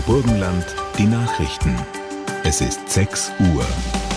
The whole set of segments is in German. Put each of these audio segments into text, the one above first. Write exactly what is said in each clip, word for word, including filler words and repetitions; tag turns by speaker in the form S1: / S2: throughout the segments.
S1: Burgenland, die Nachrichten. Es ist sechs Uhr.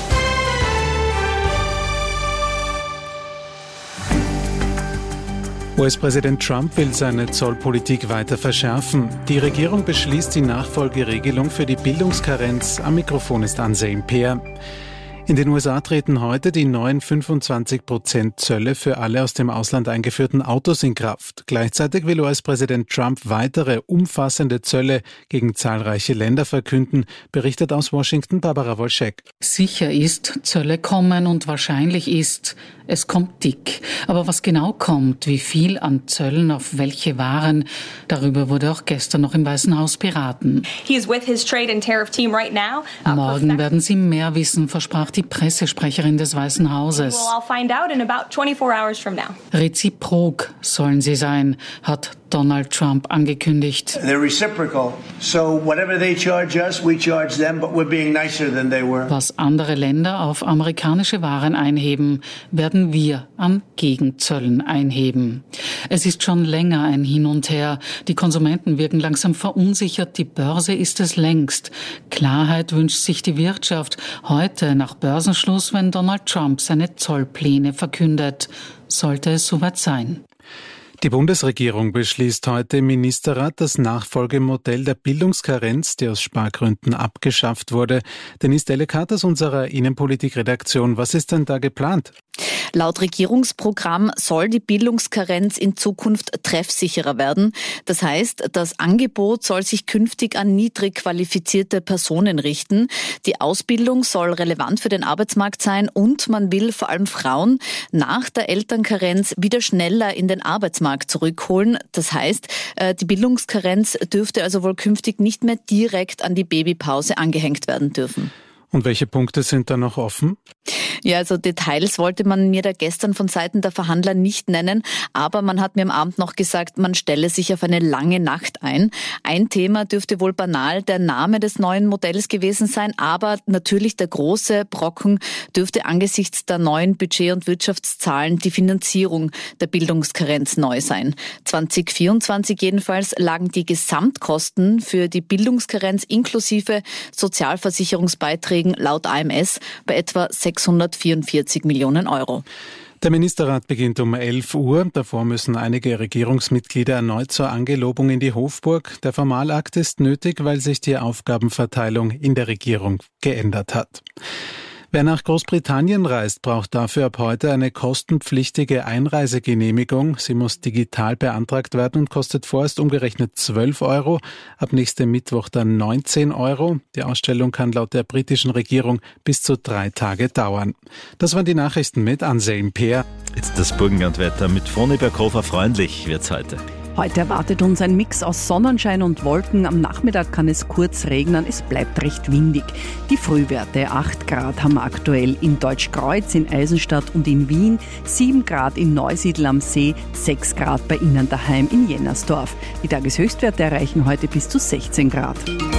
S2: U S-Präsident Trump will seine Zollpolitik weiter verschärfen. Die Regierung beschließt die Nachfolgeregelung für die Bildungskarenz. Am Mikrofon ist Anselm Peer. In den U S A treten heute die neuen fünfundzwanzig Prozent Zölle für alle aus dem Ausland eingeführten Autos in Kraft. Gleichzeitig will U S-Präsident Trump weitere umfassende Zölle gegen zahlreiche Länder verkünden, berichtet aus Washington Barbara Wolschek.
S3: Sicher ist, Zölle kommen und wahrscheinlich ist, es kommt dick. Aber was genau kommt, wie viel an Zöllen auf welche Waren, darüber wurde auch gestern noch im Weißen Haus beraten.
S4: He is with his trade and tariff team right now.
S3: Morgen werden sie mehr wissen, versprach die Pressesprecherin des Weißen Hauses.
S4: Well, I'll find out in about twenty-four hours from now.
S3: Reziprok sollen sie sein, hat Donald Trump angekündigt.
S5: They're reciprocal. So whatever they charge us, we charge them, but we're being nicer than they were.
S3: Was andere Länder auf amerikanische Waren einheben, werden wir an Gegenzöllen einheben. Es ist schon länger ein Hin und Her. Die Konsumenten wirken langsam verunsichert. Die Börse ist es längst. Klarheit wünscht sich die Wirtschaft. Heute nach Börsenschluss, wenn Donald Trump seine Zollpläne verkündet. Sollte es soweit sein.
S2: Die Bundesregierung beschließt heute im Ministerrat das Nachfolgemodell der Bildungskarenz, die aus Spargründen abgeschafft wurde. Denise Delekat aus unserer Innenpolitik-Redaktion. Was ist denn da geplant?
S6: Laut Regierungsprogramm soll die Bildungskarenz in Zukunft treffsicherer werden. Das heißt, das Angebot soll sich künftig an niedrig qualifizierte Personen richten. Die Ausbildung soll relevant für den Arbeitsmarkt sein und man will vor allem Frauen nach der Elternkarenz wieder schneller in den Arbeitsmarkt zurückholen. Das heißt, die Bildungskarenz dürfte also wohl künftig nicht mehr direkt an die Babypause angehängt werden dürfen.
S2: Und welche Punkte sind da noch offen?
S6: Ja, also Details wollte man mir da gestern von Seiten der Verhandler nicht nennen, aber man hat mir am Abend noch gesagt, man stelle sich auf eine lange Nacht ein. Ein Thema dürfte wohl banal der Name des neuen Modells gewesen sein, aber natürlich der große Brocken dürfte angesichts der neuen Budget- und Wirtschaftszahlen die Finanzierung der Bildungskarenz neu sein. zwanzig vierundzwanzig jedenfalls lagen die Gesamtkosten für die Bildungskarenz inklusive Sozialversicherungsbeiträgen laut A M S bei etwa sechshundertvierundvierzig Millionen Euro.
S2: Der Ministerrat beginnt um elf Uhr. Davor müssen einige Regierungsmitglieder erneut zur Angelobung in die Hofburg. Der Formalakt ist nötig, weil sich die Aufgabenverteilung in der Regierung geändert hat. Wer nach Großbritannien reist, braucht dafür ab heute eine kostenpflichtige Einreisegenehmigung. Sie muss digital beantragt werden und kostet vorerst umgerechnet zwölf Euro, ab nächstem Mittwoch dann neunzehn Euro. Die Ausstellung kann laut der britischen Regierung bis zu drei Tage dauern. Das waren die Nachrichten mit Anselm Peer.
S7: Jetzt das Burgenlandwetter mit Froni Berghofer. Freundlich wird's heute.
S8: Heute erwartet uns ein Mix aus Sonnenschein und Wolken. Am Nachmittag kann es kurz regnen. Es bleibt recht windig. Die Frühwerte acht Grad haben wir aktuell in Deutschkreuz, in Eisenstadt und in Wien, sieben Grad in Neusiedl am See, sechs Grad bei Ihnen daheim in Jennersdorf. Die Tageshöchstwerte erreichen heute bis zu sechzehn Grad.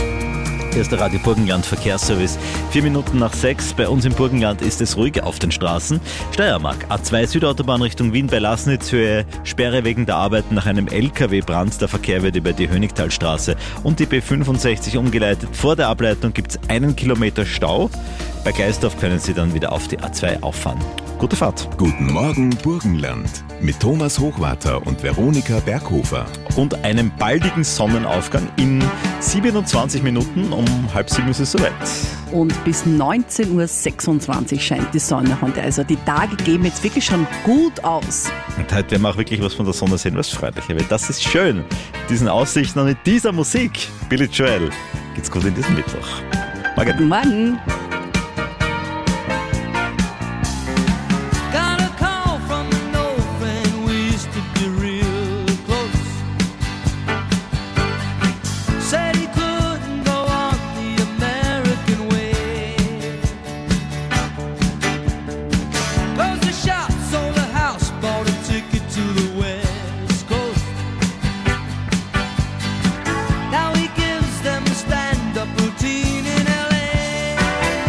S7: Hier ist der Radio Burgenland Verkehrsservice. Vier Minuten nach sechs. Bei uns im Burgenland ist es ruhig auf den Straßen. Steiermark, A zwei Südautobahn Richtung Wien bei Laßnitzhöhe. Sperre wegen der Arbeiten nach einem L K W-Brand. Der Verkehr wird über die Hönigtalstraße und die B fünfundsechzig umgeleitet. Vor der Ableitung gibt es einen Kilometer Stau. Bei Gleisdorf können Sie dann wieder auf die A zwei auffahren. Gute Fahrt.
S1: Guten Morgen Burgenland mit Thomas Hochwarter und Veronika Berghofer.
S7: Und einem baldigen Sonnenaufgang in siebenundzwanzig Minuten. Um halb sieben ist es soweit.
S8: Und bis neunzehn Uhr sechsundzwanzig scheint die Sonne heute. Also die Tage geben jetzt wirklich schon gut aus.
S7: Und heute werden wir auch wirklich was von der Sonne sehen, was freundlicher wird. Das ist schön. Diesen Aussichten und mit dieser Musik. Billy Joel. Geht's gut in diesem Mittwoch. Morgen.
S8: Guten Morgen.
S9: Now he gives them a stand-up routine in L A.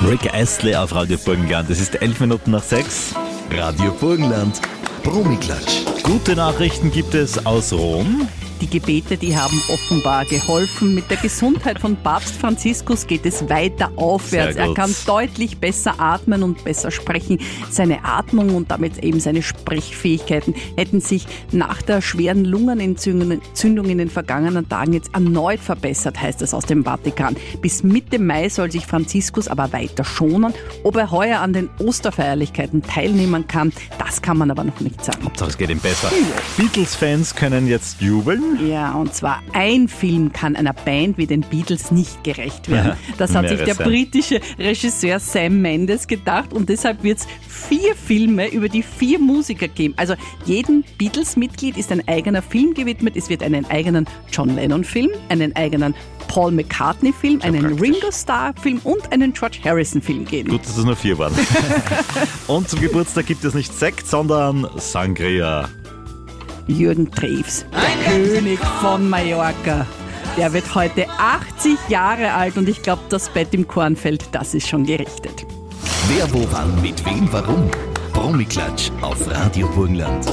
S7: Rick Astley auf Radio Burgenland. Es ist elf Minuten nach sechs.
S1: Radio Burgenland, Promiklatsch.
S7: Gute Nachrichten gibt es aus Rom.
S8: Die Gebete, die haben offenbar geholfen. Mit der Gesundheit von Papst Franziskus geht es weiter aufwärts. Er kann deutlich besser atmen und besser sprechen. Seine Atmung und damit eben seine Sprechfähigkeiten hätten sich nach der schweren Lungenentzündung in den vergangenen Tagen jetzt erneut verbessert, heißt es aus dem Vatikan. Bis Mitte Mai soll sich Franziskus aber weiter schonen. Ob er heuer an den Osterfeierlichkeiten teilnehmen kann, das kann man aber noch nicht sagen.
S7: Hauptsache es geht ihm besser. Ja. Beatles-Fans können jetzt jubeln.
S8: Ja, und zwar ein Film kann einer Band wie den Beatles nicht gerecht werden. Das hat sich der sein. britische Regisseur Sam Mendes gedacht und deshalb wird es vier Filme über die vier Musiker geben. Also jedem Beatles-Mitglied ist ein eigener Film gewidmet. Es wird einen eigenen John Lennon-Film, einen eigenen Paul McCartney-Film, einen praktisch. Ringo Starr-Film und einen George Harrison-Film geben.
S7: Gut, dass es nur vier waren. Und zum Geburtstag gibt es nicht Sekt, sondern Sangria.
S8: Jürgen Drews, der König von Mallorca. Der wird heute achtzig Jahre alt und ich glaube, das Bett im Kornfeld, das ist schon gerichtet.
S1: Wer, wo, wann, mit wem, warum? Promiklatsch auf Radio Burgenland.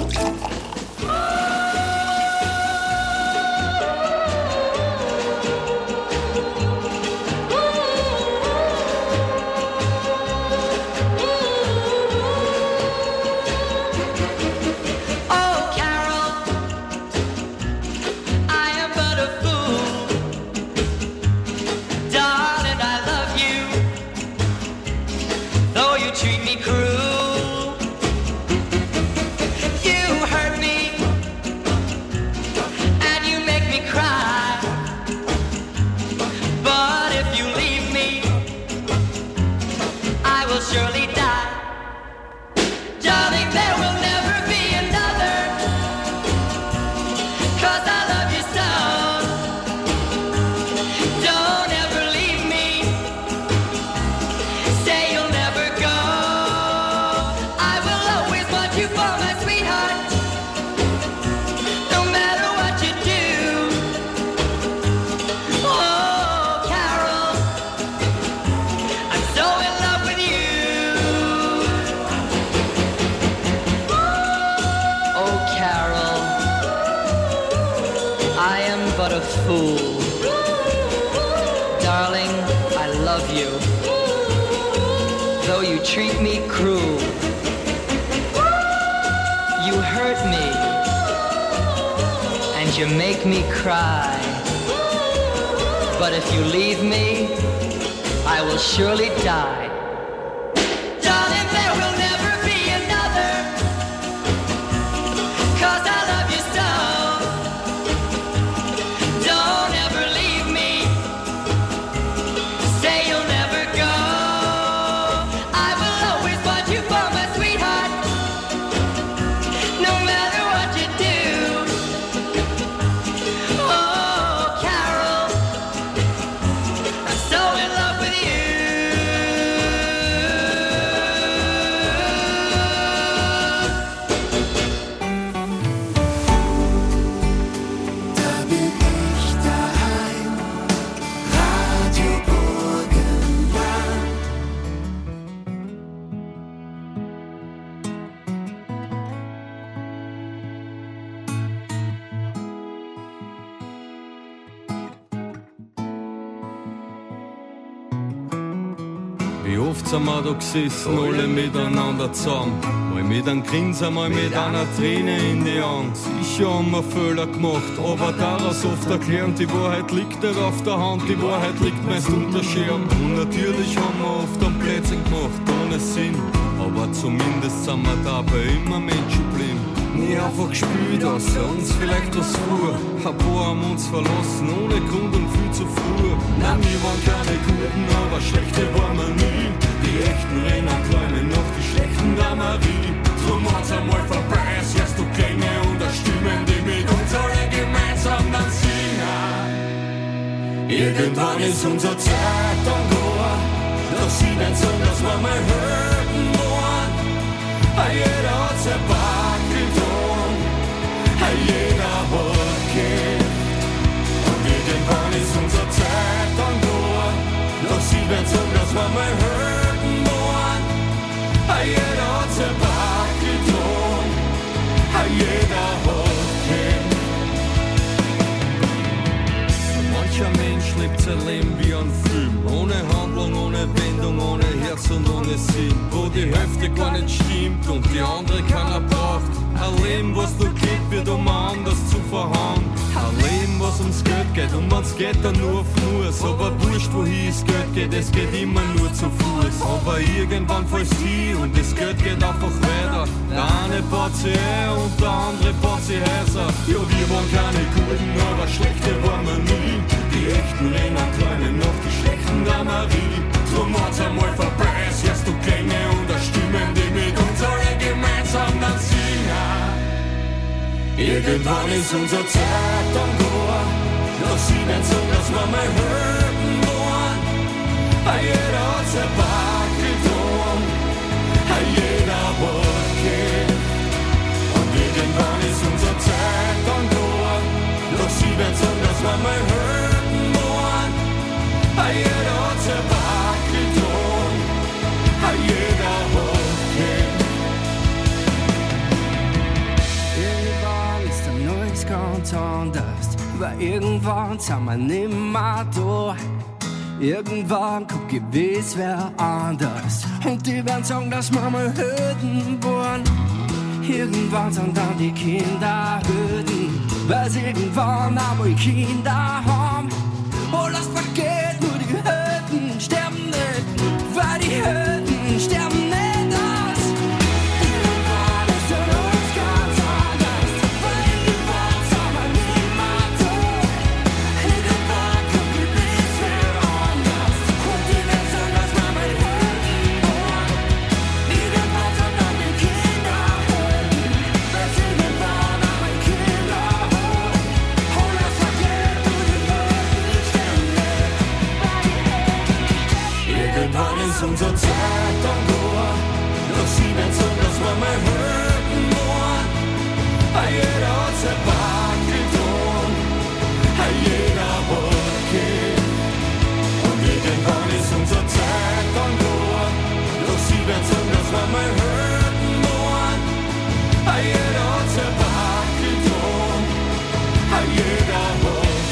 S9: Treat me cruel. You hurt me and you make me cry. But if you leave me, I will surely die. Darling, there will never be another, 'cause I love you so. Don't ever leave me. Say you'll never go. But a fool. Darling, I love you, though you treat me cruel. You hurt me and you make me cry. But if you leave me, I will surely die. Darling, there will never be another, 'cause I love you so.
S10: Wie oft sind wir da gesessen, alle miteinander zusammen. Mal mit einem Grinsen, mal mit einer Träne in die Augen. Sicher haben wir Fehler gemacht, aber daraus oft erklären, die Wahrheit liegt nicht auf der Hand, die Wahrheit liegt meist unter Scherben. Und natürlich haben wir oft einen Blödsinn gemacht, ohne Sinn. Aber zumindest sind wir dabei immer Menschen geblieben. Nie einfach gespielt, außer uns vielleicht was vor. Ein paar haben uns verlassen, ohne Grund und viel zu früh. Nein, wir waren keine Guten, aber schlechte waren wir nie. Die echten rennen träumen noch die schlechten Damarie. Drum hat's einmal vorbei, es hörst du Klänge und Stimmen, die mit uns alle gemeinsam dann singen. Irgendwann ist unsere Zeit dann da, doch sie nicht so, dass wir mal hören wollen. Jeder hat sein Bad getan, jeder hat gekämpft. Und irgendwann ist unsere Zeit dann da, doch sie nicht so, dass wir mal hören. Leben wie ein Film, ohne Handlung, ohne Wendung, ohne Herz und ohne Sinn, wo die Hälfte gar nicht stimmt und die andere keiner braucht. Ein Leben, was nur geht, wird um anders zu verhauen. Ein Leben, was ums Geld geht und wenn's geht, dann nur auf Nuss. Aber wurscht, wohin das Geld geht, es geht immer nur zu Fuß. Aber irgendwann fällst du hin und das Geld geht einfach weiter. Der eine baut sich ein und der andere baut sich Häuser. Ja, wir waren keine Guten, aber schlechte waren wir nie. Die echten Rennen träumen noch die schlechten der Marie. Drum hat's einmal vorbei, es hörst du Klänge und der Stimmen, die mit uns alle gemeinsam dann singen. Irgendwann ist unsere Zeit dann da, doch sie werden so, dass wir mal hören wollen. Jeder hat sein Backelton, jeder hat Kind. Und irgendwann ist unsere Zeit dann da, doch sie werden so, dass wir mal hören wollen. Jeder hat sein Backelton, jeder hat Kind.
S11: Irgendwann ist ein neues ganz anders, weil irgendwann sind wir nimmer da. Irgendwann kommt gewiss wer anders und die werden sagen, dass wir mal Hürden waren. Irgendwann sind dann die Kinder Hürden, weil sie irgendwann einmal Kinder haben. Oh, lass vergeht, nur die Hürden sterben nicht, weil die Hürden sterben nicht aus. Irgendwann ist ein neues ganz anders, weil irgendwann sind wir nimmer da. Irgendwann kommt gewiss wer anders und die werden sagen, dass wir mal Hürden waren. Irgendwann sind dann die Kinder Hürden, weil sie irgendwann einmal Kinder haben. Oh, lass vergeht, nur die Hürden sterben nicht. Irgendwann ist unsere Zeit dann da, doch sie werden so, dass wir mal hören wollen. Jeder hat sein Backelton, jeder hat Kind. Und irgendwann ist unsere Zeit dann da, doch sie werden so, dass wir mal hören wollen. Jeder hat sein Backelton, jeder hat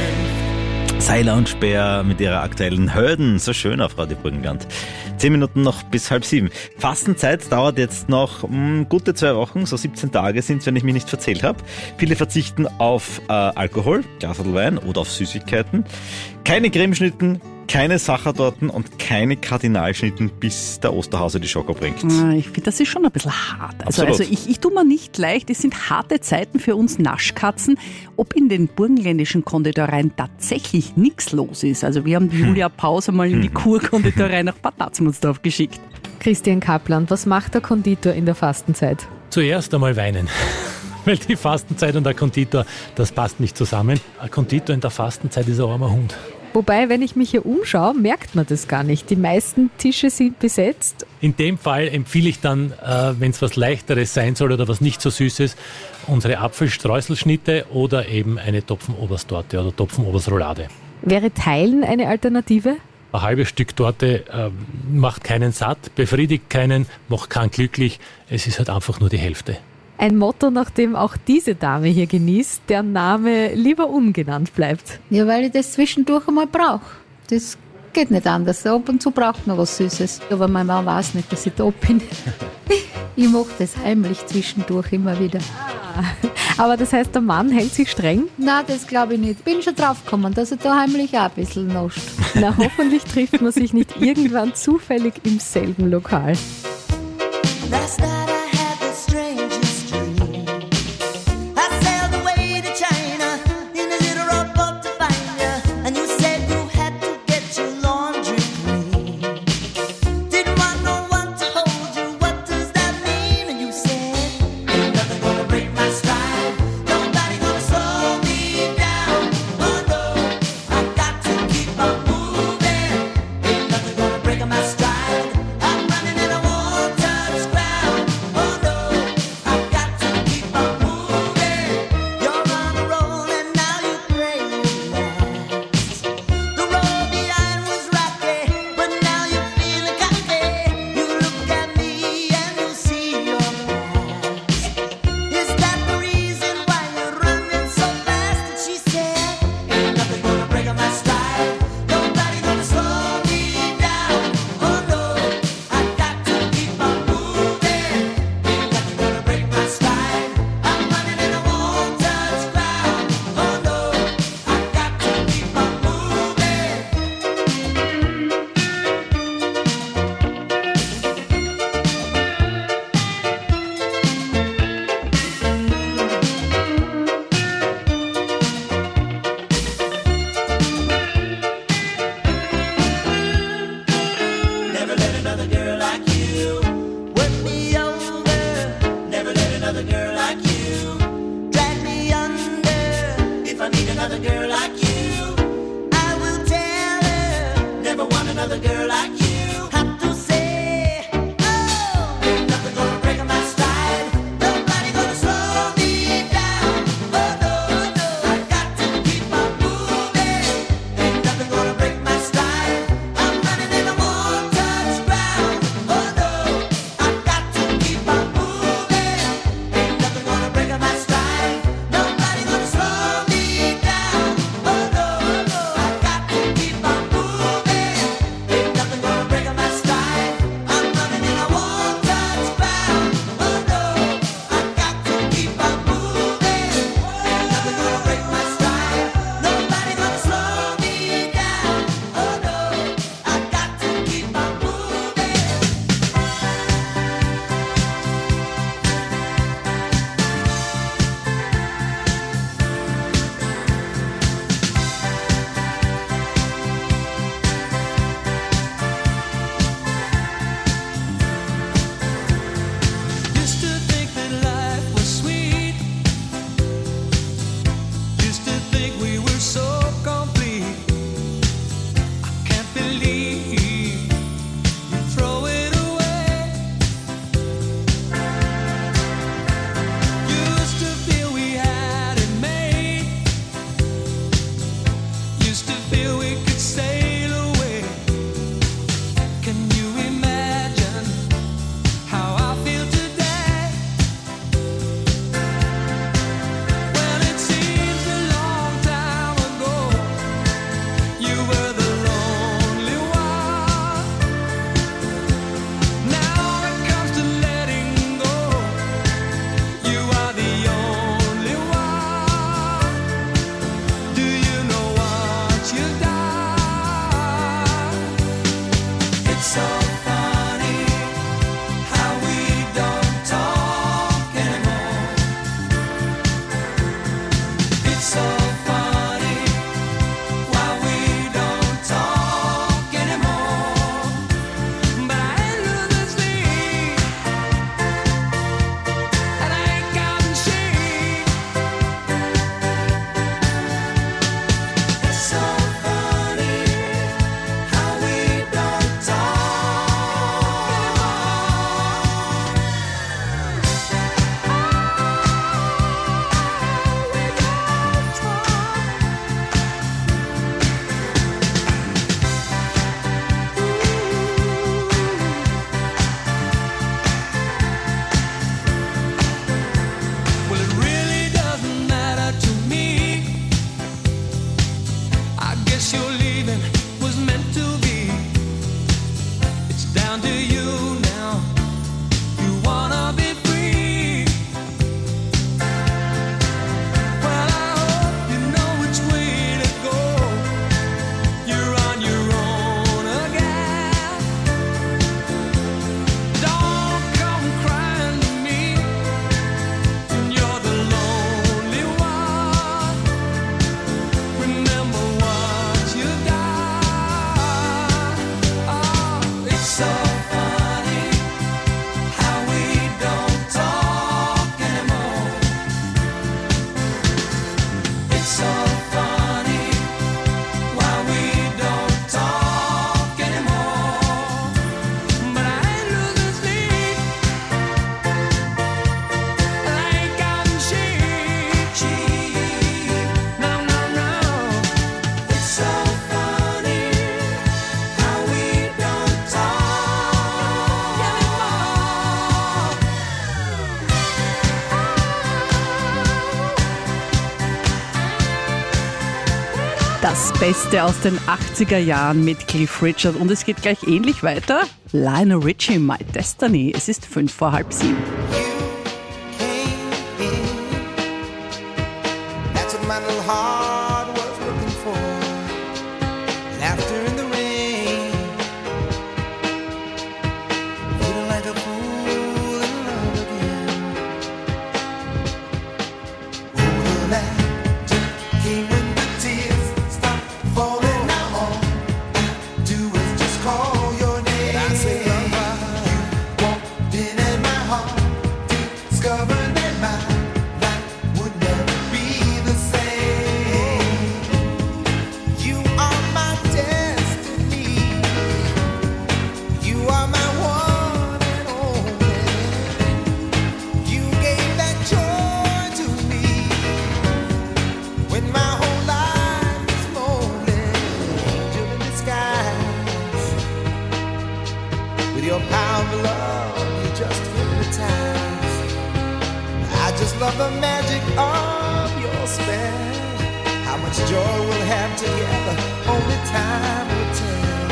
S11: Kind.
S7: Seiler und Speer mit ihrer aktuellen Hürden. So schön auf Radio Burgenland. Zehn Minuten noch bis halb sieben. Fastenzeit dauert jetzt noch mh, gute zwei Wochen, so siebzehn Tage sind es, wenn ich mich nicht verzählt habe. Viele verzichten auf äh, Alkohol, Glas oder Wein oder auf Süßigkeiten. Keine Cremeschnitten, keine Sachertorten und keine Kardinalschnitten, bis der Osterhase die Schoko bringt.
S8: Ich finde, das ist schon ein bisschen hart. Also, also ich, ich tue mir nicht leicht. Es sind harte Zeiten für uns Naschkatzen. Ob in den burgenländischen Konditoreien tatsächlich nichts los ist. Also wir haben die Julia Pause mal in die Kurkonditorei nach Bad Tatzmannsdorf geschickt.
S12: Christian Kaplan, was macht der Konditor in der Fastenzeit?
S13: Zuerst einmal weinen. Weil die Fastenzeit und der Konditor, das passt nicht zusammen. Ein Konditor in der Fastenzeit ist ein armer Hund.
S12: Wobei, wenn ich mich hier umschaue, merkt man das gar nicht. Die meisten Tische sind besetzt.
S13: In dem Fall empfehle ich dann, äh, wenn es was Leichteres sein soll oder was nicht so Süßes, unsere Apfelstreuselschnitte oder eben eine Topfenobersttorte oder Topfenoberstroulade.
S12: Wäre Teilen eine Alternative?
S13: Ein halbes Stück Torte äh, macht keinen satt, befriedigt keinen, macht keinen glücklich. Es ist halt einfach nur die Hälfte.
S12: Ein Motto, nach dem auch diese Dame hier genießt, der Name lieber ungenannt bleibt.
S14: Ja, weil ich das zwischendurch einmal brauche. Das geht nicht anders. Ab und zu braucht man was Süßes. Aber mein Mann weiß nicht, dass ich da bin. Ich mache das heimlich zwischendurch immer wieder.
S12: Ah, aber das heißt, der Mann hält sich streng?
S14: Nein, das glaube ich nicht. Bin schon drauf gekommen, dass er da heimlich auch ein bisschen nascht.
S12: Na, hoffentlich trifft man sich nicht irgendwann zufällig im selben Lokal.
S11: Breaking my stride, I'm running and I won't touch ground.
S15: another girl like you. Have to say, oh, ain't nothing gonna break my stride. Nobody gonna slow me down. Oh no, no, I got to keep on moving. Ain't nothing gonna break my stride. I'm running in a one-touch ground. Oh no, I got to keep on moving. Ain't nothing gonna break my stride. Nobody gonna slow me down. Oh no, no, I got to keep on moving. Ain't nothing gonna break my stride. I'm running in a one-touch ground. Oh no, I got to keep on moving. Ain't nothing gonna break my stride. Nobody gonna slow me down. Oh no, I got to keep on moving. Used to think that life was sweet. Used to think we were so complete. I can't believe you throw it away. Used to feel we had it made. Used to feel we could sail away. Can you imagine how I feel today? Well, it seems a long time ago you were the lonely one. Now it comes to letting go. You are the only one. Do you know what you've done? It's so funny how we don't talk anymore. It's so funny why we don't talk anymore. But I ain't losing sleep, and I ain't counting sheep. It's so funny how we don't talk Well, it really doesn't matter to me. I guess your leaving was meant to be. It's down to you now. You wanna be free. Well, I hope you know which way to go. You're on your own again. Don't come crying to me when you're the lonely one. Remember what you've done. Oh, it's so funny how we don't talk anymore. It's so funny why we don't talk anymore. But I ain't losing sleep, and I ain't counting sheep. Sheep, no, no, no. It's so funny how we don't talk anymore.
S8: Das Beste aus den achtziger Jahren mit Cliff Richard. Und es geht gleich ähnlich weiter. Lionel Richie, My Destiny. Es ist fünf vor halb sieben.
S15: That's what my little heart was looking for. Laughter in the rain. Feeling like a fool in love again. Oh, the magic came when the tears stopped falling. Now all I do is just call your name. And I say, lover, you walked in and my heart
S16: With your power of love, you just hypnotize. I just love the magic of your spell. How much joy we'll have together, only time will tell.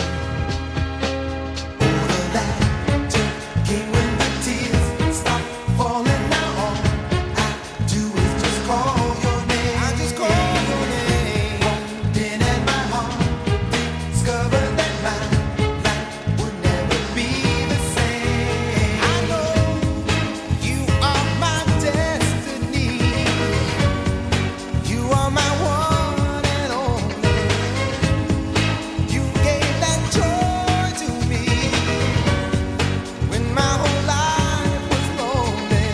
S16: All of that came when the tears stop falling now. All I do is just call your name. I just call your name. Walked in at my heart, discovered that my life would never be the same. I know you are my destiny. You are my one and only. You gave that joy to me when my whole life was lonely.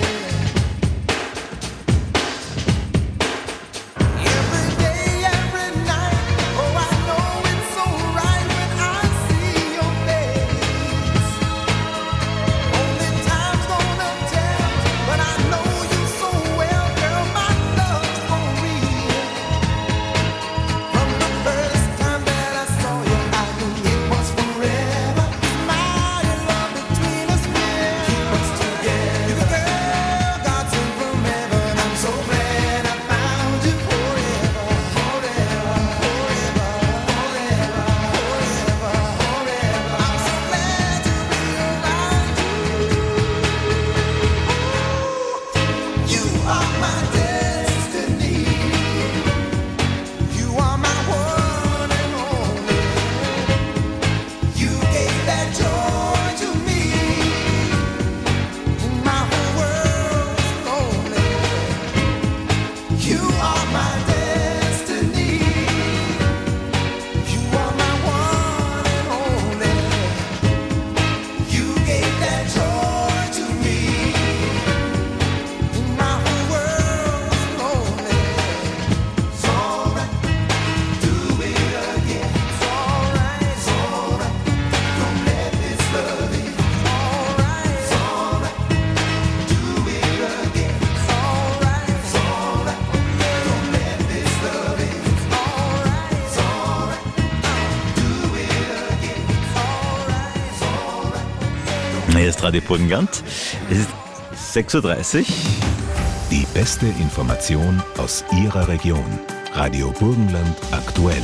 S16: Every day, every night, oh I know it's so right when I see your face. Only time's gonna tell, but I know you so well, girl. My love's for real. From the first time that I saw you, I knew it was forever. My love between us will keep us together. You're the girl God sent from heaven. I'm so glad I found you forever, forever, forever, forever, forever, forever. I'm so glad to be around you. You are my destiny. You are my one and only. You gave that joy to me when my whole world was lonely. You are my destiny. You are my one and only. You gave that joy to me when my whole world was lonely. It's alright, do it again. It's alright, it's alright. Don't let this love in. It's alright, it's alright. Do it again. It's alright, it's alright. Don't let this love in. It's alright, it's alright. Do it again. It's alright, it's alright.
S7: Hier ist Radio Burgenland. Es ist sechs Uhr dreißig.
S1: Die beste Information aus Ihrer Region. Radio Burgenland aktuell.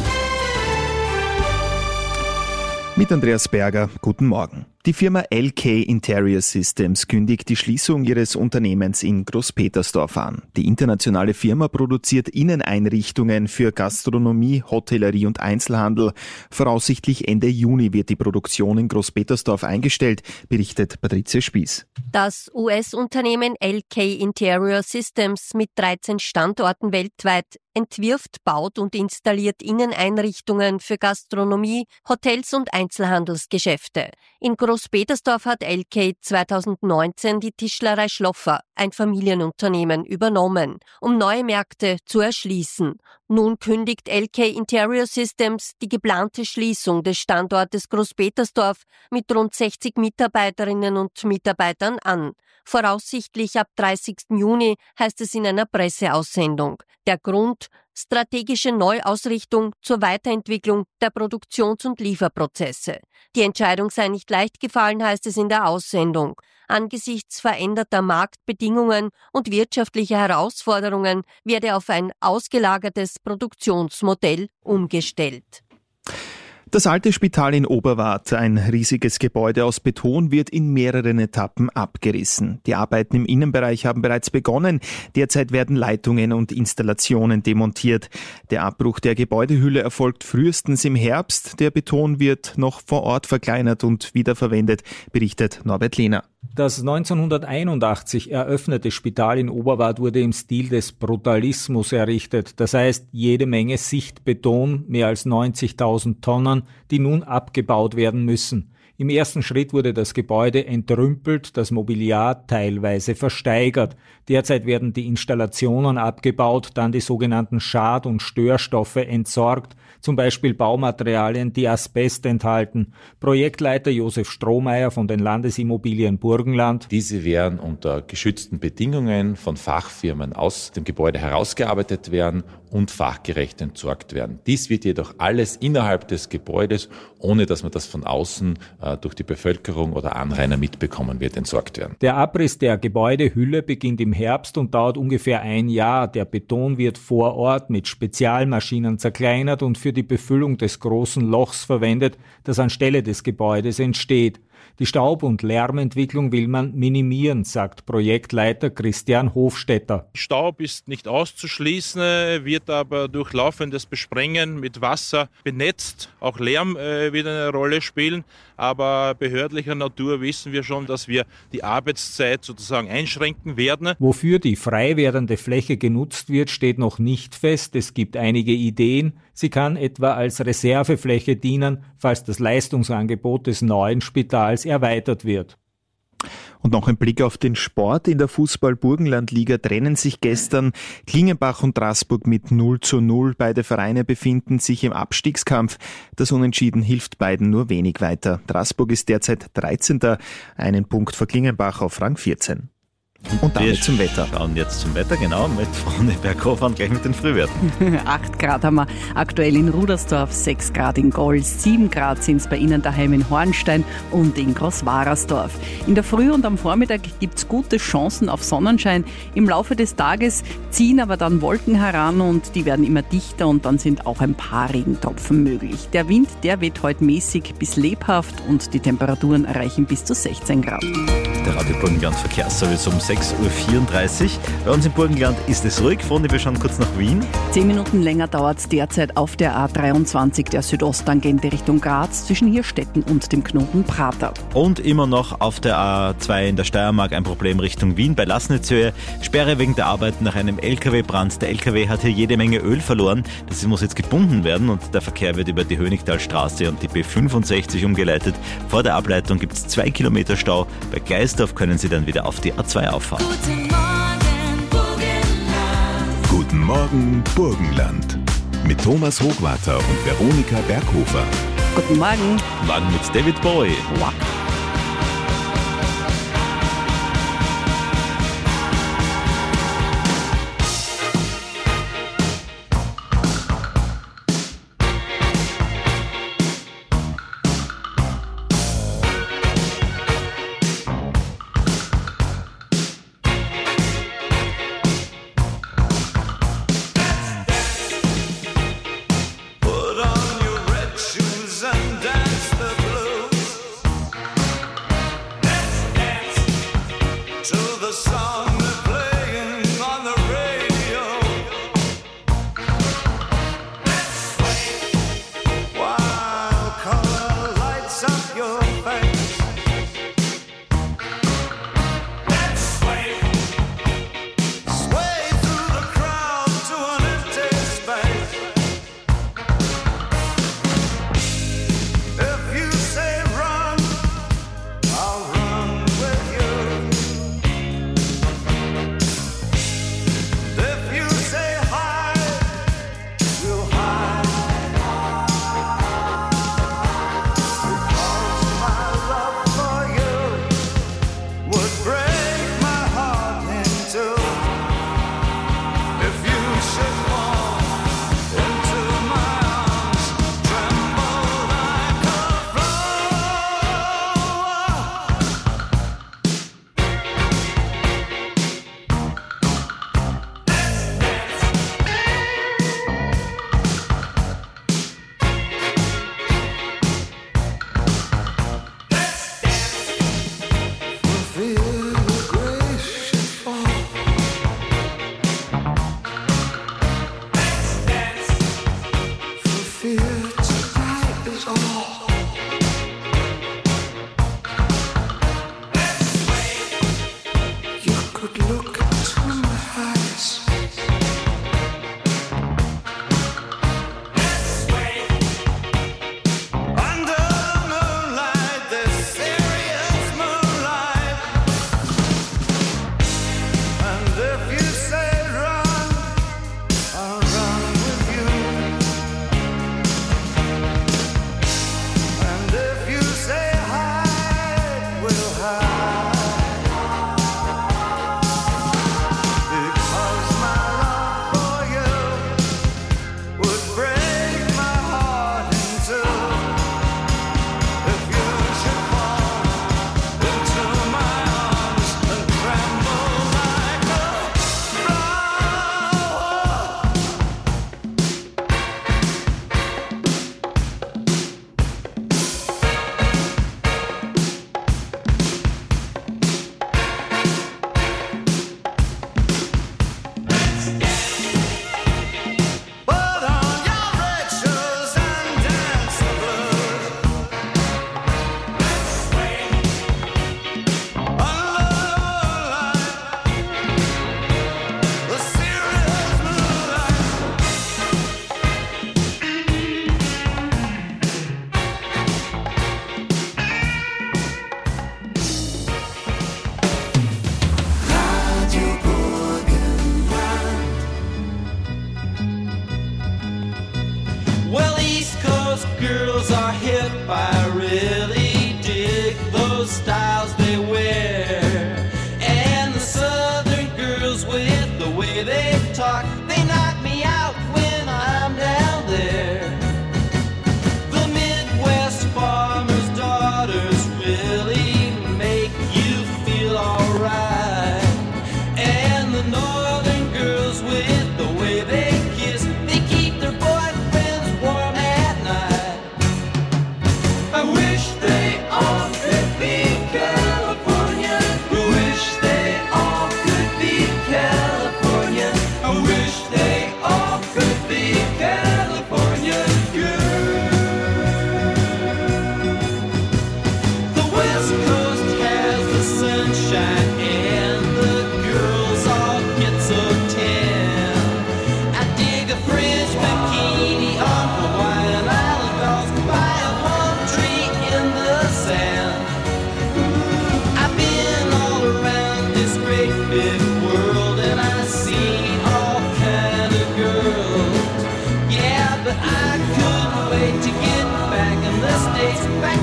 S17: Mit Andreas Berger, guten Morgen. Die Firma L K Interior Systems kündigt die Schließung ihres Unternehmens in Großpetersdorf an. Die internationale Firma produziert Inneneinrichtungen für Gastronomie, Hotellerie und Einzelhandel. Voraussichtlich Ende Juni wird die Produktion in Großpetersdorf eingestellt, berichtet Patricia Spieß.
S18: Das U S-Unternehmen L K Interior Systems mit dreizehn Standorten weltweit entwirft, baut und installiert Inneneinrichtungen für Gastronomie, Hotels und Einzelhandelsgeschäfte. In Großpetersdorf hat L K zweitausendneunzehn die Tischlerei Schloffer, ein Familienunternehmen, übernommen, um neue Märkte zu erschließen. Nun kündigt L K Interior Systems die geplante Schließung des Standortes Großpetersdorf mit rund sechzig Mitarbeiterinnen und Mitarbeitern an. Voraussichtlich ab dreißigsten Juni, heißt es in einer Presseaussendung. Der Grund: strategische Neuausrichtung zur Weiterentwicklung der Produktions- und Lieferprozesse. Die Entscheidung sei nicht leicht gefallen, heißt es in der Aussendung. Angesichts veränderter Marktbedingungen und wirtschaftlicher Herausforderungen werde auf ein ausgelagertes Produktionsmodell umgestellt.
S17: Das alte Spital in Oberwart, ein riesiges Gebäude aus Beton, wird in mehreren Etappen abgerissen. Die Arbeiten im Innenbereich haben bereits begonnen. Derzeit werden Leitungen und Installationen demontiert. Der Abbruch der Gebäudehülle erfolgt frühestens im Herbst. Der Beton wird noch vor Ort verkleinert und wiederverwendet, berichtet Norbert Lehner.
S19: Das neunzehnhunderteinundachtzig eröffnete Spital in Oberwart wurde im Stil des Brutalismus errichtet. Das heißt, jede Menge Sichtbeton, mehr als neunzigtausend Tonnen, die nun abgebaut werden müssen. Im ersten Schritt wurde das Gebäude entrümpelt, das Mobiliar teilweise versteigert. Derzeit werden die Installationen abgebaut, dann die sogenannten Schad- und Störstoffe entsorgt. zum Beispiel Baumaterialien, die Asbest enthalten. Projektleiter Josef Strohmeier von den Landesimmobilien Burgenland.
S20: Diese werden unter geschützten Bedingungen von Fachfirmen aus dem Gebäude herausgearbeitet werden und fachgerecht entsorgt werden. Dies wird jedoch alles innerhalb des Gebäudes, ohne dass man das von außen äh, durch die Bevölkerung oder Anrainer mitbekommen wird, entsorgt werden.
S19: Der Abriss der Gebäudehülle beginnt im Herbst und dauert ungefähr ein Jahr. Der Beton wird vor Ort mit Spezialmaschinen zerkleinert und für die Befüllung des großen Lochs verwendet, das anstelle des Gebäudes entsteht. Die Staub- und Lärmentwicklung will man minimieren, sagt Projektleiter Christian Hofstetter.
S21: Staub ist nicht auszuschließen, wird aber durch laufendes Besprengen mit Wasser benetzt. Auch Lärm äh, wird eine Rolle spielen, aber behördlicher Natur wissen wir schon, dass wir die Arbeitszeit sozusagen einschränken werden.
S19: Wofür die frei werdende Fläche genutzt wird, steht noch nicht fest. Es gibt einige Ideen. Sie kann etwa als Reservefläche dienen, falls das Leistungsangebot des neuen Spitals erweitert wird.
S17: Und noch ein Blick auf den Sport. In der Fußball-Burgenland-Liga trennen sich gestern Klingenbach und Straßburg mit null zu null. Beide Vereine befinden sich im Abstiegskampf. Das Unentschieden hilft beiden nur wenig weiter. Straßburg ist derzeit dreizehnter Einen Punkt vor Klingenbach auf Rang vierzehn. Und damit
S7: Wir
S17: zum Wetter.
S7: Schauen jetzt zum Wetter, genau, mit Frau Berghofer und gleich mit den Frühwerten.
S8: acht Grad haben wir aktuell in Rudersdorf, sechs Grad in Golz, sieben Grad sind es bei Ihnen daheim in Hornstein und in Großwarersdorf. In der Früh und am Vormittag gibt es gute Chancen auf Sonnenschein. Im Laufe des Tages ziehen aber dann Wolken heran und die werden immer dichter und dann sind auch ein paar Regentropfen möglich. Der Wind, der weht heute mäßig bis lebhaft und die Temperaturen erreichen bis zu sechzehn Grad.
S7: Der Radio Burgenland Verkehrsservice um sechs Uhr vierunddreißig. Bei uns im Burgenland ist es ruhig. Freunde, wir schauen kurz nach Wien.
S8: Zehn Minuten länger dauert es derzeit auf der A dreiundzwanzig, der Südosttangente Richtung Graz, zwischen Hirstetten und dem Knoten Prater.
S7: Und immer noch auf der A zwei in der Steiermark ein Problem Richtung Wien bei Lassnitzhöhe. Sperre wegen der Arbeit nach einem L K W-Brand. Der L K W hat hier jede Menge Öl verloren. Das muss jetzt gebunden werden und der Verkehr wird über die Hönigtalstraße und die B fünfundsechzig umgeleitet. Vor der Ableitung gibt es zwei Kilometer Stau. Bei Geisdorf können Sie dann wieder auf die A zwei auffahren.
S15: Guten Morgen, Burgenland.
S1: Guten Morgen, Burgenland. Mit Thomas Hochwarter und Veronika Berghofer.
S8: Guten Morgen.
S7: Morgen mit David Bowie.
S8: Wow.
S15: Put on your red shoes and dance the blues. Let's dance to the song they're playing on the radio. Let's sway while color lights up your face. Let's sway, sway through the crowd to an empty space. If you say run, I'll run with you. If you say hide, we'll hide. Because my love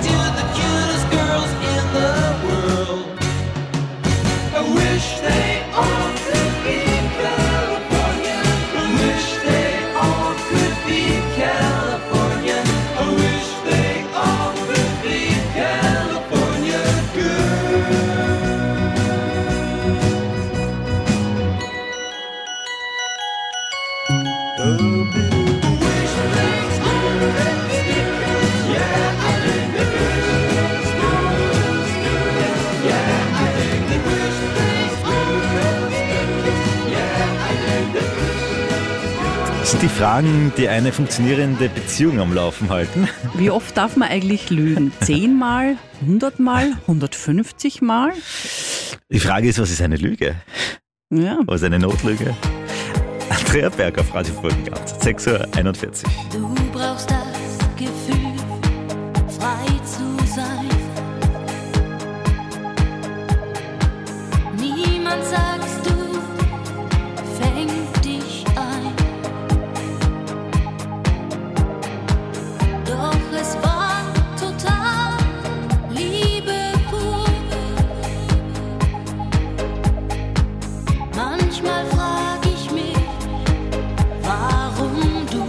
S15: to the cutest girls in the world. I wish they all could be California. I wish they all could be California. I wish they all could be California
S7: Das sind die Fragen, die eine funktionierende Beziehung am Laufen halten.
S8: Wie oft darf man eigentlich lügen? Zehnmal, hundertmal, hundertfünfzig Mal?
S7: Die Frage ist, was ist eine Lüge?
S8: Ja.
S7: Was ist eine Notlüge? Andrea Berg auf Radio Burgenland, sechs Uhr einundvierzig.
S4: Du brauchst das Gefühl, frei zu sein. Niemand, sagst du, fängt dich ein. Doch es war total Liebe pur. Manchmal frag ich mich, warum du?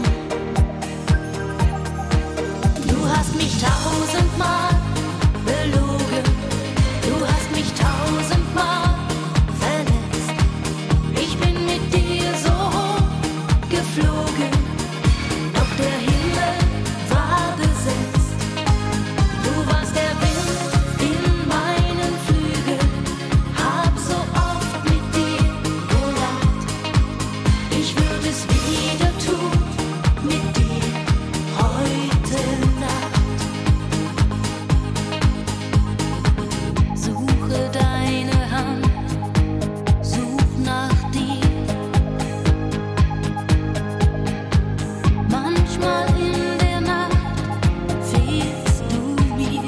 S4: Du hast mich tausendmal belogen, du hast mich tausendmal verletzt. Ich bin mit dir so hoch geflogen, doch der Himmel war besetzt. Du warst der Wind in meinen Flügeln, hab so oft mit dir gelacht. Ich würde es wieder tun, mit dir heute Nacht. Suche deine Hand, such nach dir. Manchmal in der Nacht fehlst du mir.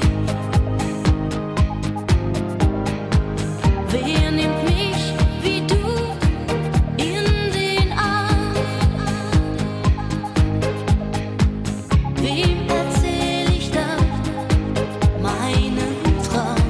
S4: Wer nimmt mich wie du in den Arm? Wem erzähl ich dann meinen Traum?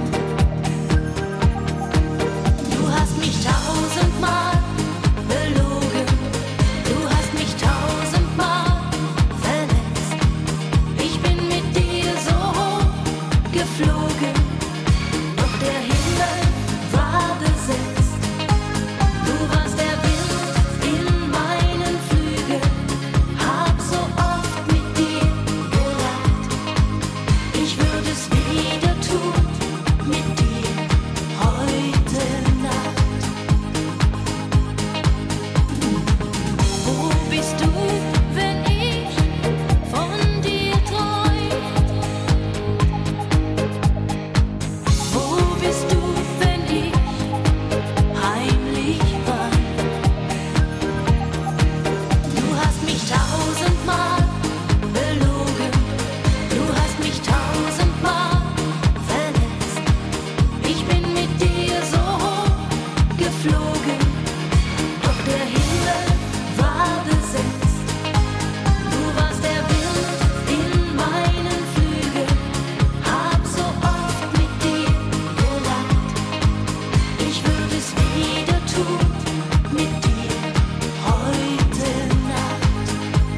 S4: Du hast mich tausendmal belogen, du hast mich tausendmal verletzt. Ich bin mit dir so hoch geflogen, doch der Himmel war besetzt. Du warst der Wind in meinen Flügeln, hab so oft mit dir gelacht. Ich würde es wieder tun, mit dir heute Nacht. Wo bist du, wenn ich von dir träum? Wo bist du, wenn ich heimlich wein? Du hast mich tausendmal belogen, du hast mich tausendmal verletzt. Ich bin mit dir so hoch geflogen, doch der Himmel war besetzt. Du warst der Wind in meinen Flügeln, hab so oft mit dir gelacht. Ich würde es wieder tun, mit dir heute Nacht.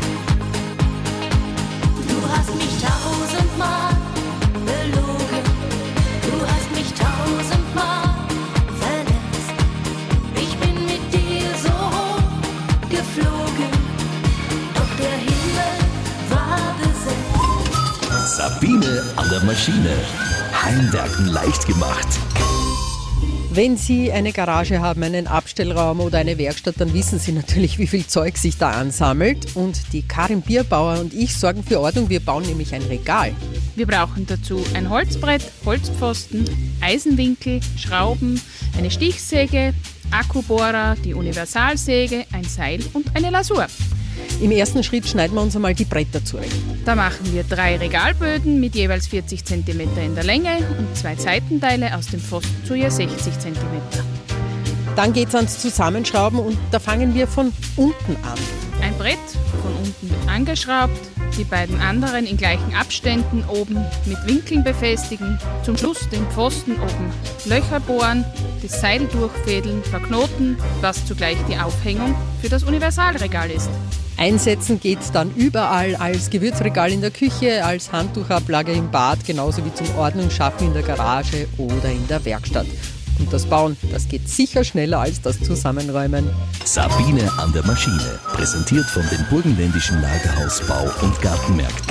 S4: Du hast mich tausendmal belogen, du hast mich tausendmal verletzt. Ich bin mit dir so hoch geflogen, doch der Himmel war besetzt.
S1: Sabine an der Maschine. Heimwerken leicht gemacht.
S22: Wenn Sie eine Garage haben, einen Abstellraum oder eine Werkstatt, dann wissen Sie natürlich, wie viel Zeug sich da ansammelt. Und die Karin Bierbauer und ich sorgen für Ordnung. Wir bauen nämlich ein Regal.
S23: Wir brauchen dazu ein Holzbrett, Holzpfosten, Eisenwinkel, Schrauben, eine Stichsäge, Akkubohrer, die Universalsäge, ein Seil und eine Lasur.
S22: Im ersten Schritt schneiden wir uns einmal die Bretter zurecht.
S23: Da machen wir drei Regalböden mit jeweils vierzig Zentimeter in der Länge und zwei Seitenteile aus dem Pfosten zu je sechzig Zentimeter.
S22: Dann geht es ans Zusammenschrauben und da fangen wir von unten an.
S23: Ein Brett von unten angeschraubt, die beiden anderen in gleichen Abständen oben mit Winkeln befestigen, zum Schluss den Pfosten oben Löcher bohren, das Seil durchfädeln, verknoten, was zugleich die Aufhängung für das Universalregal ist.
S22: Einsetzen geht dann überall, als Gewürzregal in der Küche, als Handtuchablage im Bad, genauso wie zum Ordnung schaffen in der Garage oder in der Werkstatt. Und das Bauen, das geht sicher schneller als das Zusammenräumen.
S1: Sabine an der Maschine, präsentiert von den burgenländischen Lagerhaus Bau- und Gartenmärkten.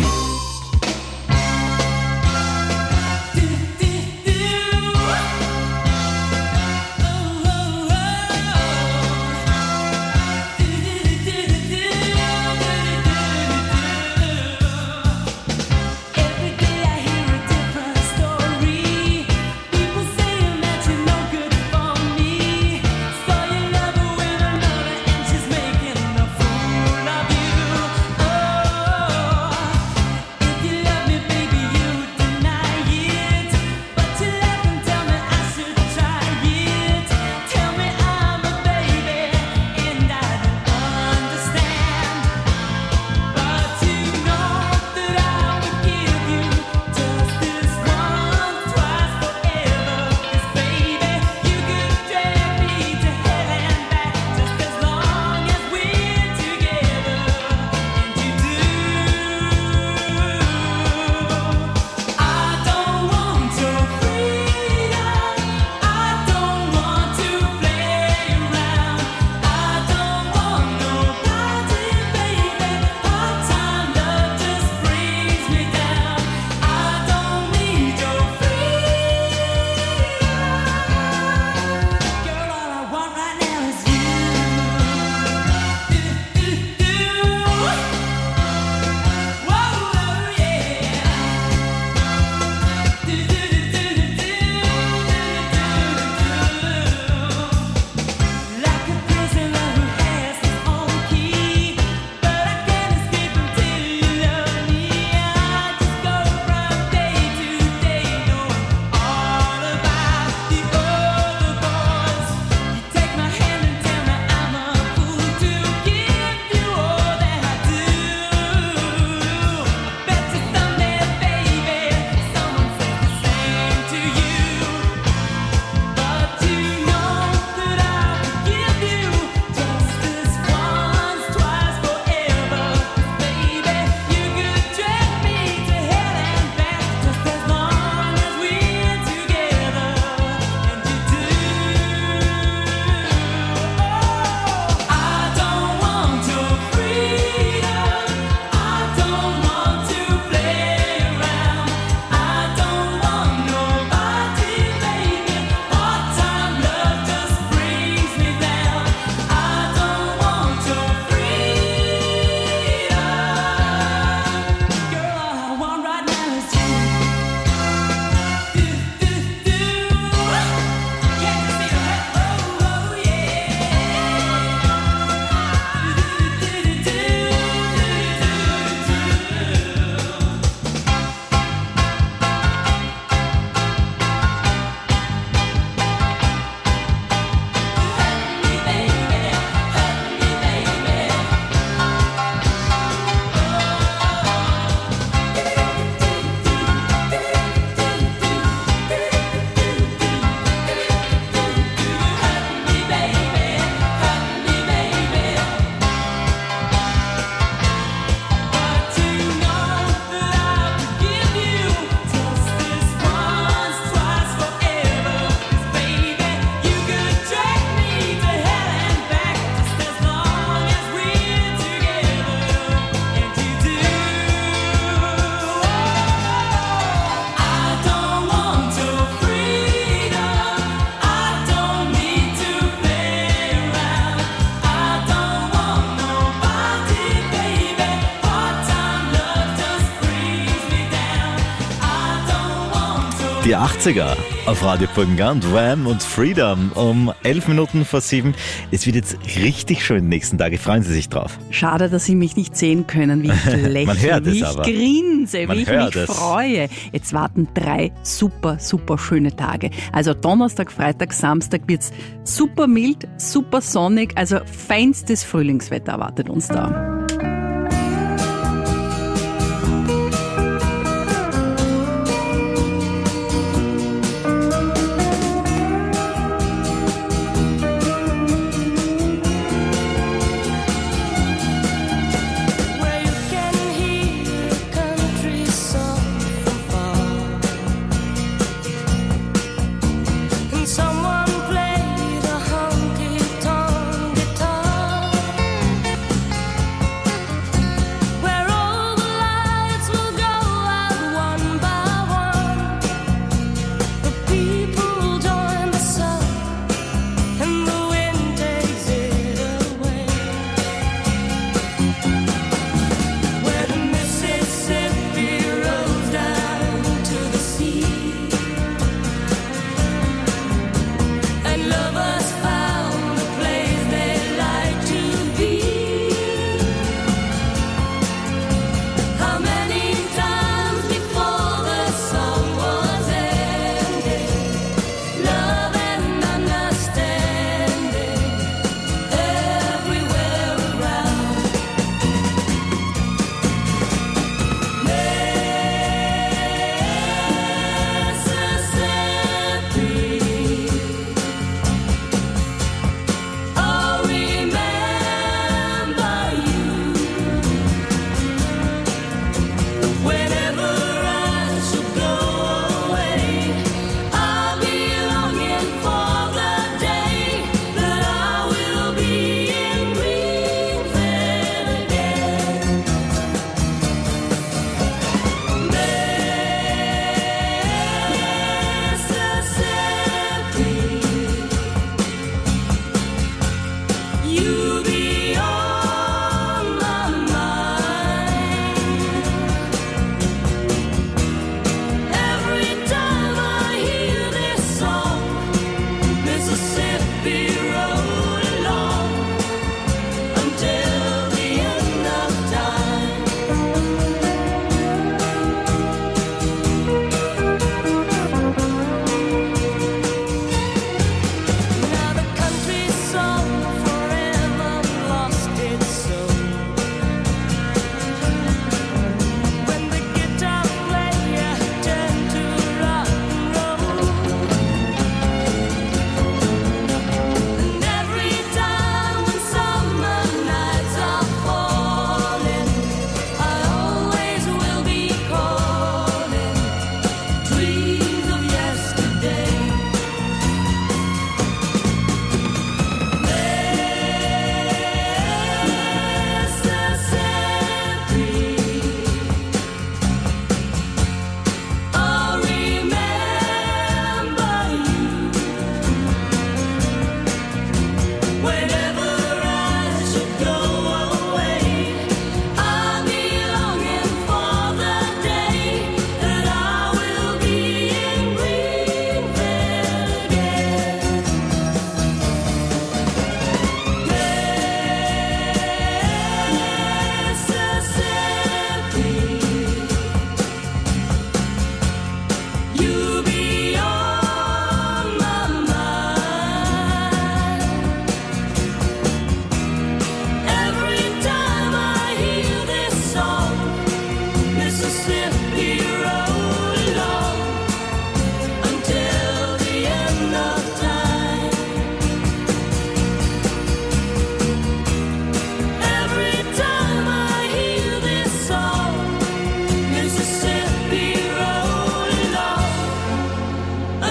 S7: Die achtziger auf Radio Burgenland, Wham und Freedom um elf Minuten vor sieben. Es wird jetzt richtig schön die nächsten Tage. Freuen Sie sich drauf.
S8: Schade, dass Sie mich nicht sehen können, wie ich lächle,
S7: Man hört
S8: wie
S7: es
S8: ich
S7: aber.
S8: grinse,
S7: Man
S8: wie ich
S7: hört
S8: mich
S7: es.
S8: freue. Jetzt warten drei super, super schöne Tage. Also Donnerstag, Freitag, Samstag wird's super mild, super sonnig, also feinstes Frühlingswetter erwartet uns da.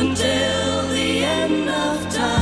S4: until the end of time.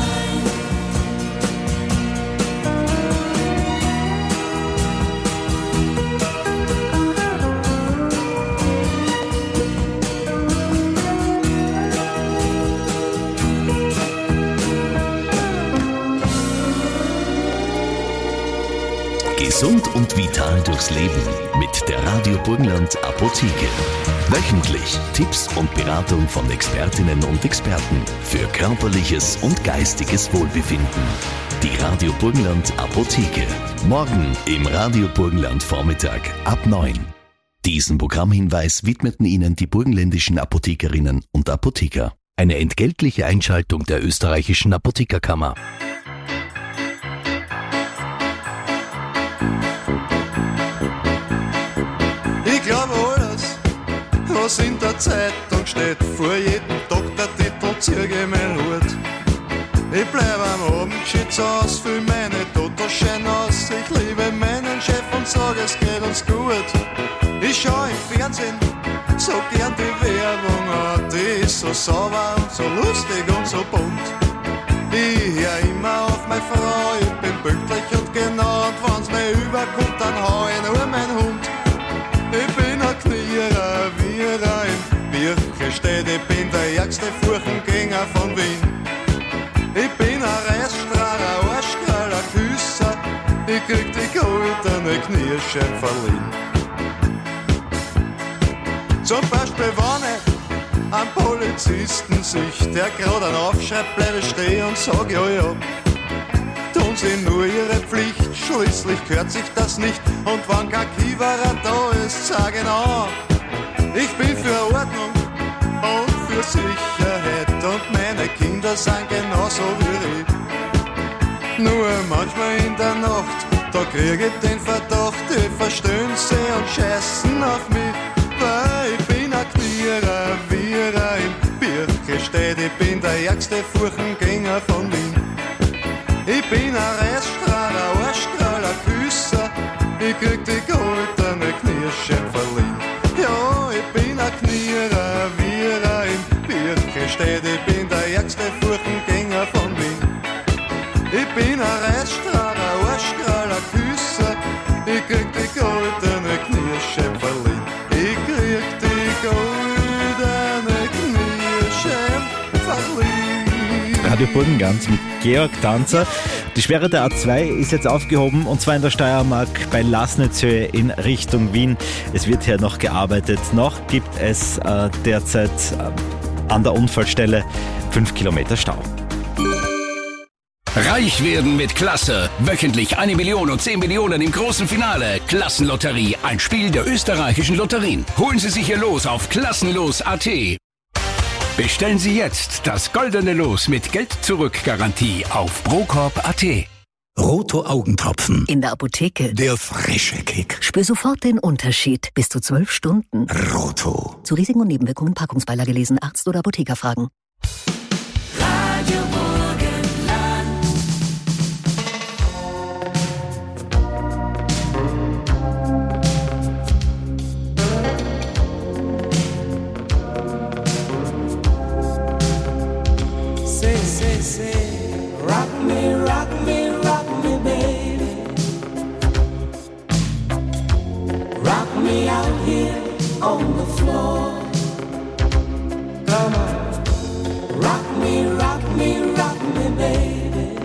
S1: Gesund und vital durchs Leben mit der Radio Burgenland Apotheke. Wöchentlich Tipps und Beratung von Expertinnen und Experten für körperliches und geistiges Wohlbefinden. Die Radio Burgenland Apotheke. Morgen im Radio Burgenland Vormittag ab neun. Diesen Programmhinweis widmeten Ihnen die burgenländischen Apothekerinnen und Apotheker. Eine entgeltliche Einschaltung der österreichischen Apothekerkammer.
S3: Ich glaube alles, was in der Zeitung steht, vor jedem Doktortitel zieh ich meinen Hut. Ich bleib am Abend geschützt aus, fühl meine Totoschein aus. Ich liebe meinen Chef und sag, es geht uns gut. Ich schau im Fernsehen so gern die Werbung an, die ist so sauber und so lustig und so bunt. Ich hör immer auf meine Frau, ich bin pünktlich und genau, und wenn's mir überkommt, dann hau ich nur meinen Hund. Ich bin ein Knierer, Wierer im Birkenstedt, ich bin der ärgste Furchengänger von Wien. Ich bin ein Reisstrahler, Arschkraller, Küsser, ich krieg die goldene Knirschen verliehen. Zum Beispiel, wenn ich einen Polizisten sicht, der grad einen aufschreibt, bleib ich stehen und sag ja, ja. Tun sie nur ihre Pflicht, schließlich gehört sich das nicht. Und wenn kein Kiewerer da ist, sag ich na, ich bin für Ordnung und für Sicherheit. Und meine Kinder sind genauso wie ich. Nur manchmal in der Nacht, da krieg ich den Verdacht, die verstöhnen sie und scheißen auf mich. Weil ich bin ein Knierer, Wierer im Birkenstedt, ich bin der ärgste Furchengänger von Wien. Ich bin ein Reisstrahler, Arschkraller, Küsser, ich krieg die goldene Knirschen verliehen. Ja, ich bin ein Knierer, Wierer im Birkenstedt, ich bin der ärgste Furchengänger von Wien. Ich bin ein Reisstrahler, Arschkraller, Küsser, ich krieg die goldene Knirschen verliehen. Ich krieg die goldene Knirschen verliehen.
S7: Radio Burgenland mit Georg Tanzer. Die Sperre der A zwei ist jetzt aufgehoben, und zwar in der Steiermark bei Lasnitzhöhe in Richtung Wien. Es wird hier noch gearbeitet. Noch gibt es äh, derzeit äh, an der Unfallstelle fünf Kilometer Stau.
S5: Reich werden mit Klasse. Wöchentlich eine Million und zehn Millionen im großen Finale. Klassenlotterie, ein Spiel der österreichischen Lotterien. Holen Sie sich Ihr Los auf klassenlos punkt at. Bestellen Sie jetzt das goldene Los mit Geld-Zurück-Garantie auf procorp punkt at.
S6: Roto Augentropfen.
S24: In der Apotheke.
S6: Der frische Kick.
S24: Spür sofort den Unterschied. Bis zu zwölf Stunden.
S6: Roto.
S24: Zu Risiken und Nebenwirkungen Packungsbeilage lesen, Arzt oder Apotheker fragen.
S4: Radio Burgenland.
S16: Say, say, say, rock me, rock me, rock me, baby. Rock me out here on the floor. Come on, rock me, rock me, rock me, baby.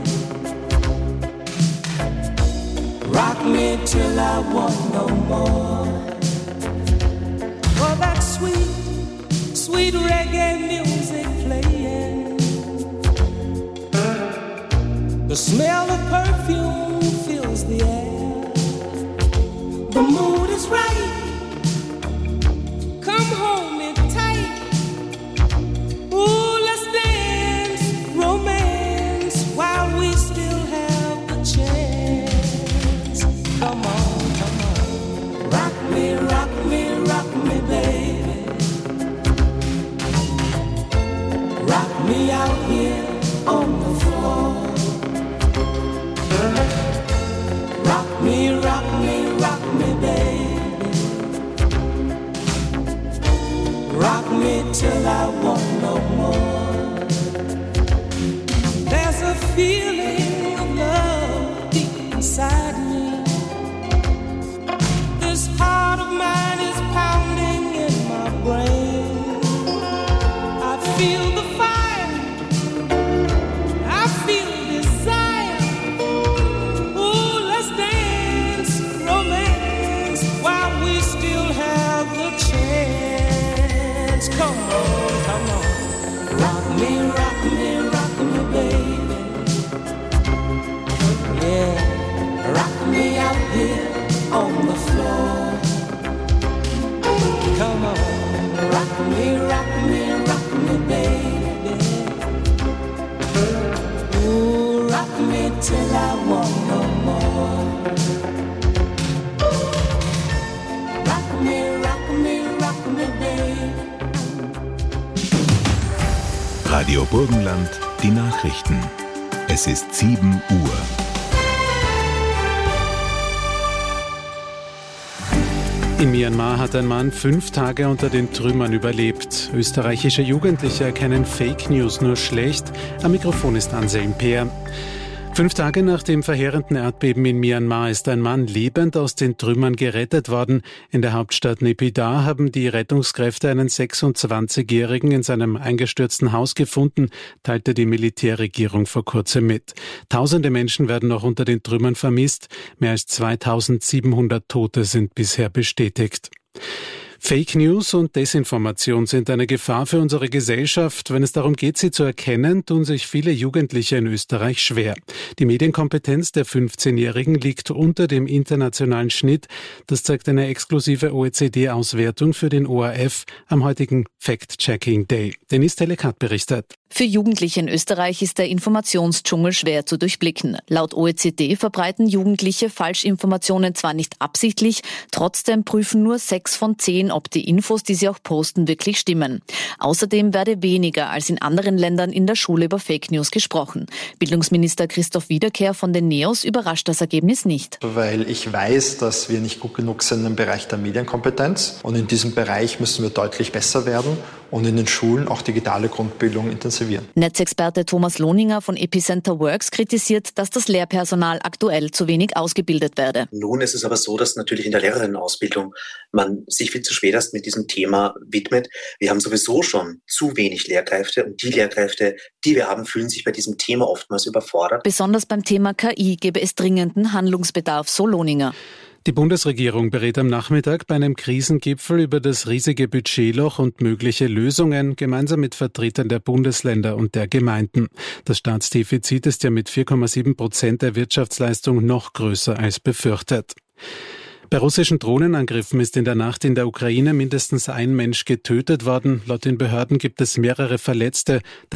S16: Rock me till I want no more. Oh, that sweet, sweet reggae music playing. The smell of perfume fills the air. The mood is right. Come hold me tight. Ooh, let's dance, romance, while we still have the chance. Come on, come on. Rock me, rock me, rock me, baby. Rock me out here on the floor. Rock me, rock me, rock me, baby. Rock me till I want no more.
S15: me, rock me, rock me, baby. Yeah, rock me out here on the floor. Come on, rock me, rock me, rock me, baby. Ooh, rock me till I want no more. Rock me, rock me, rock me, baby.
S1: Radio Burgenland, die Nachrichten. Es ist sieben Uhr.
S2: In Myanmar hat ein Mann fünf Tage unter den Trümmern überlebt. Österreichische Jugendliche erkennen Fake News nur schlecht. Am Mikrofon ist Anselm Peer. Fünf Tage nach dem verheerenden Erdbeben in Myanmar ist ein Mann lebend aus den Trümmern gerettet worden. In der Hauptstadt Naypyidaw haben die Rettungskräfte einen sechsundzwanzigjährigen in seinem eingestürzten Haus gefunden, teilte die Militärregierung vor kurzem mit. Tausende Menschen werden noch unter den Trümmern vermisst. Mehr als zweitausendsiebenhundert Tote sind bisher bestätigt. Fake News und Desinformation sind eine Gefahr für unsere Gesellschaft. Wenn es darum geht, sie zu erkennen, tun sich viele Jugendliche in Österreich schwer. Die Medienkompetenz der fünfzehnjährigen liegt unter dem internationalen Schnitt. Das zeigt eine exklusive O E C D-Auswertung für den O R F am heutigen Fact-Checking Day. Denise Telekat berichtet.
S9: Für Jugendliche in Österreich ist der Informationsdschungel schwer zu durchblicken. Laut O E C D verbreiten Jugendliche Falschinformationen zwar nicht absichtlich, trotzdem prüfen nur sechs von zehn, ob die Infos, die sie auch posten, wirklich stimmen. Außerdem werde weniger als in anderen Ländern in der Schule über Fake News gesprochen. Bildungsminister Christoph Wiederkehr von den NEOS überrascht das Ergebnis nicht.
S10: Weil ich weiß, dass wir nicht gut genug sind im Bereich der Medienkompetenz. Und in diesem Bereich müssen wir deutlich besser werden und in den Schulen auch digitale Grundbildung intensivieren.
S9: Netzexperte Thomas Lohninger von Epicenter Works kritisiert, dass das Lehrpersonal aktuell zu wenig ausgebildet werde.
S13: Nun ist es aber so, dass natürlich in der Lehrerinnenausbildung man sich viel zu spät erst mit diesem Thema widmet. Wir haben sowieso schon zu wenig Lehrkräfte und die Lehrkräfte, die wir haben, fühlen sich bei diesem Thema oftmals überfordert.
S9: Besonders beim Thema K I gäbe es dringenden Handlungsbedarf, so Lohninger.
S2: Die Bundesregierung berät am Nachmittag bei einem Krisengipfel über das riesige Budgetloch und mögliche Lösungen, gemeinsam mit Vertretern der Bundesländer und der Gemeinden. Das Staatsdefizit ist ja mit vier Komma sieben Prozent der Wirtschaftsleistung noch größer als befürchtet. Bei russischen Drohnenangriffen ist in der Nacht in der Ukraine mindestens ein Mensch getötet worden. Laut den Behörden gibt es mehrere Verletzte.